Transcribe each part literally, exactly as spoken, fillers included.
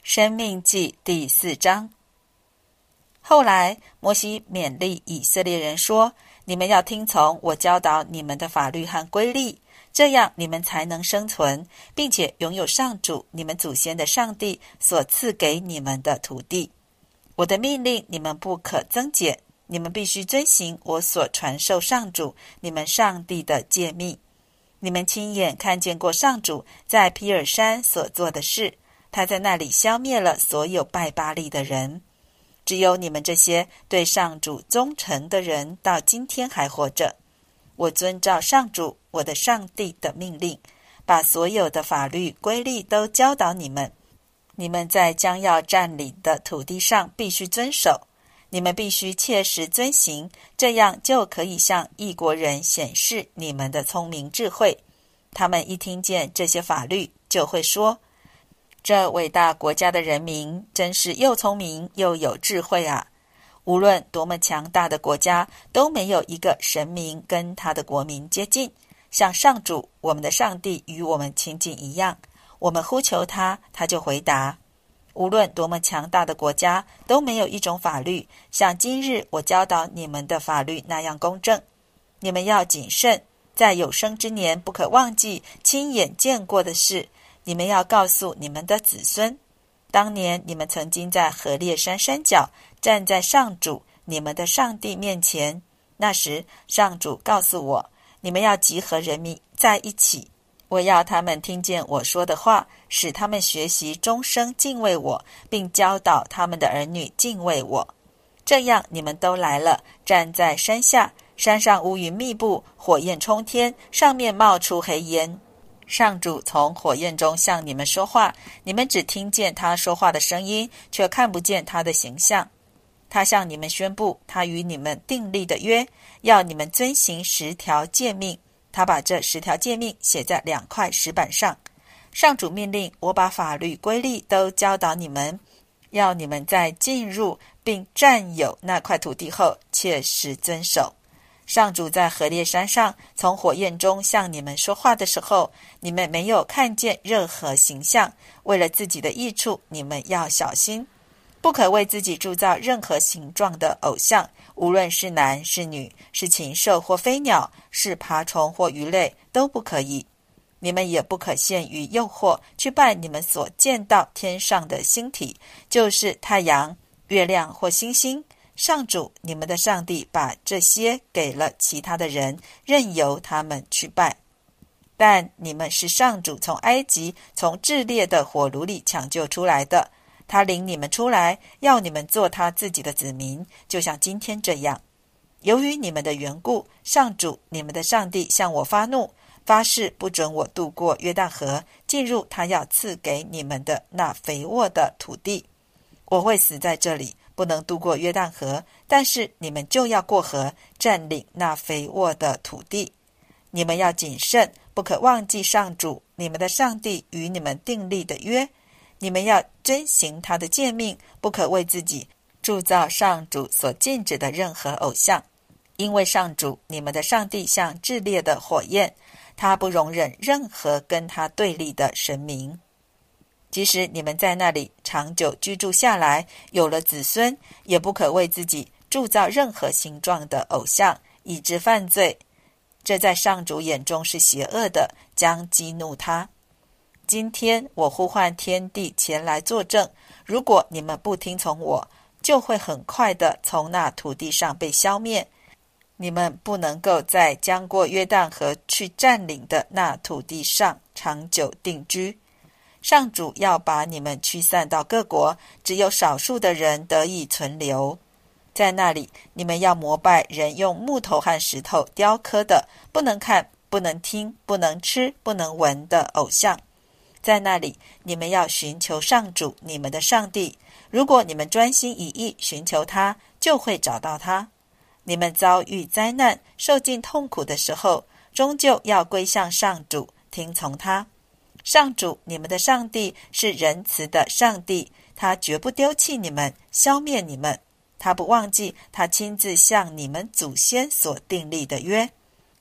申命记第四章。后来摩西勉励以色列人说，你们要听从我教导你们的法律和规例，这样你们才能生存，并且拥有上主你们祖先的上帝所赐给你们的土地。我的命令你们不可增减，你们必须遵行我所传授上主你们上帝的诫命。你们亲眼看见过上主在皮尔山所做的事，他在那里消灭了所有拜巴力的人。只有你们这些对上主忠诚的人到今天还活着。我遵照上主我的上帝的命令，把所有的法律规例都教导你们。你们在将要占领的土地上必须遵守，你们必须切实遵行，这样就可以向异国人显示你们的聪明智慧。他们一听见这些法律，就会说，这伟大国家的人民真是又聪明又有智慧啊！无论多么强大的国家，都没有一个神明跟他的国民接近，像上主我们的上帝与我们亲近一样。我们呼求他，他就回答。无论多么强大的国家，都没有一种法律像今日我教导你们的法律那样公正。你们要谨慎，在有生之年不可忘记亲眼见过的事。你们要告诉你们的子孙，当年你们曾经在何烈山山脚站在上主你们的上帝面前，那时上主告诉我，你们要集合人民在一起，我要他们听见我说的话，使他们学习终生敬畏我，并教导他们的儿女敬畏我。这样你们都来了，站在山下，山上乌云密布，火焰冲天，上面冒出黑烟。上主从火焰中向你们说话，你们只听见他说话的声音，却看不见他的形象。他向你们宣布他与你们订立的约，要你们遵行十条诫命。他把这十条诫命写在两块石板上。上主命令我把法律规例都教导你们，要你们在进入并占有那块土地后切实遵守。上主在何烈山上从火焰中向你们说话的时候，你们没有看见任何形象。为了自己的益处，你们要小心，不可为自己铸造任何形状的偶像，无论是男是女，是禽兽或飞鸟，是爬虫或鱼类，都不可以。你们也不可陷于诱惑，去拜你们所见到天上的星体，就是太阳、月亮或星星。上主你们的上帝把这些给了其他的人，任由他们去拜。但你们是上主从埃及从炽烈的火炉里抢救出来的，他领你们出来，要你们做他自己的子民，就像今天这样。由于你们的缘故，上主你们的上帝向我发怒，发誓不准我渡过约旦河，进入他要赐给你们的那肥沃的土地。我会死在这里，不能渡过约旦河，但是你们就要过河，占领那肥沃的土地。你们要谨慎，不可忘记上主你们的上帝与你们订立的约。你们要遵行他的诫命，不可为自己铸造上主所禁止的任何偶像。因为上主你们的上帝像炽烈的火焰，他不容忍任何跟他对立的神明。即使你们在那里长久居住下来，有了子孙，也不可为自己铸造任何形状的偶像，以致犯罪。这在上主眼中是邪恶的，将激怒他。今天我呼唤天地前来作证，如果你们不听从我，就会很快的从那土地上被消灭。你们不能够在将过约旦河去占领的那土地上长久定居。上主要把你们驱散到各国，只有少数的人得以存留。在那里，你们要膜拜人用木头和石头雕刻的，不能看、不能听、不能吃、不能闻的偶像。在那里，你们要寻求上主你们的上帝。如果你们专心一意寻求他，就会找到他。你们遭遇灾难、受尽痛苦的时候，终究要归向上主，听从他。上主你们的上帝是仁慈的上帝，他绝不丢弃你们，消灭你们。他不忘记他亲自向你们祖先所订立的约。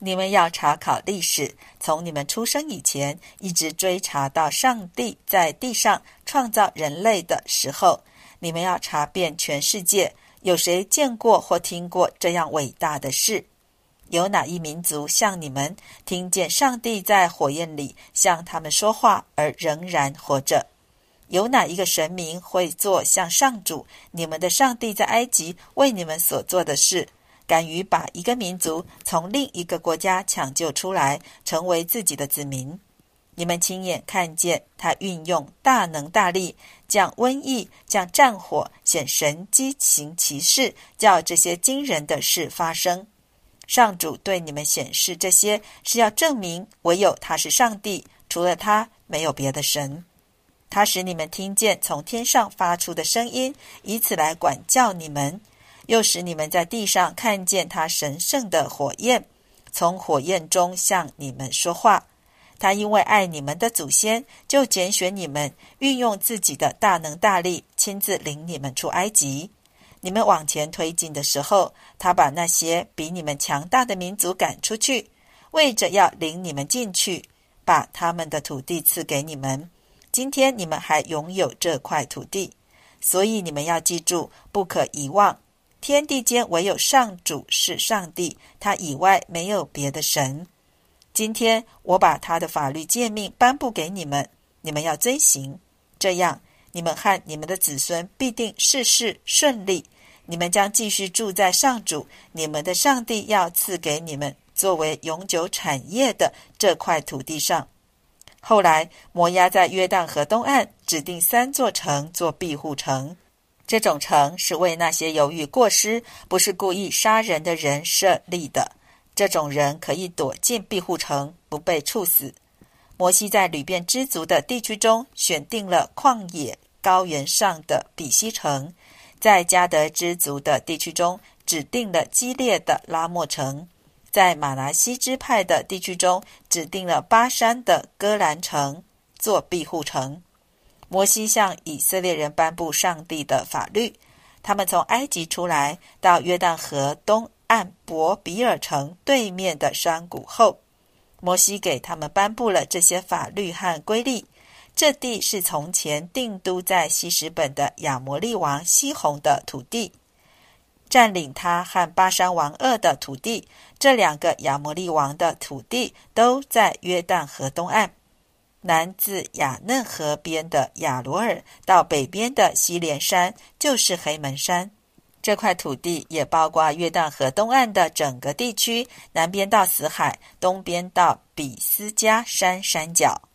你们要查考历史，从你们出生以前，一直追查到上帝在地上创造人类的时候。你们要查遍全世界，有谁见过或听过这样伟大的事？有哪一民族像你们，听见上帝在火焰里向他们说话而仍然活着？有哪一个神明会做像上主你们的上帝在埃及为你们所做的事，敢于把一个民族从另一个国家抢救出来，成为自己的子民？你们亲眼看见他运用大能大力，降瘟疫，降战火，显神机行奇事，叫这些惊人的事发生。上主对你们显示这些，是要证明唯有他是上帝，除了他没有别的神。他使你们听见从天上发出的声音，以此来管教你们；又使你们在地上看见他神圣的火焰，从火焰中向你们说话。他因为爱你们的祖先，就拣选你们，运用自己的大能大力，亲自领你们出埃及。你们往前推进的时候，他把那些比你们强大的民族赶出去，为着要领你们进去，把他们的土地赐给你们。今天你们还拥有这块土地，所以你们要记住，不可遗忘，天地间唯有上主是上帝，他以外没有别的神。今天我把他的法律诫命颁布给你们，你们要遵行，这样你们和你们的子孙必定事事顺利。你们将继续住在上主你们的上帝要赐给你们作为永久产业的这块土地上。后来摩押在约旦河东岸指定三座城做庇护城，这种城是为那些由于过失不是故意杀人的人设立的，这种人可以躲进庇护城，不被处死。摩西在吕遍支族的地区中选定了旷野高原上的比西城，在迦得支族的地区中指定了基列的拉末城，在马拿西支派的地区中指定了巴山的戈兰城做庇护城。摩西向以色列人颁布上帝的法律，他们从埃及出来，到约旦河东岸伯比尔城对面的山谷后，摩西给他们颁布了这些法律和规例。这地是从前定都在希实本的亚摩利王西宏的土地，占领他和巴山王噩的土地，这两个亚摩利王的土地都在约旦河东岸，南自雅嫩河边的亚罗尔到北边的西连山，就是黑门山。这块土地也包括约旦河东岸的整个地区，南边到死海，东边到比斯加山山脚。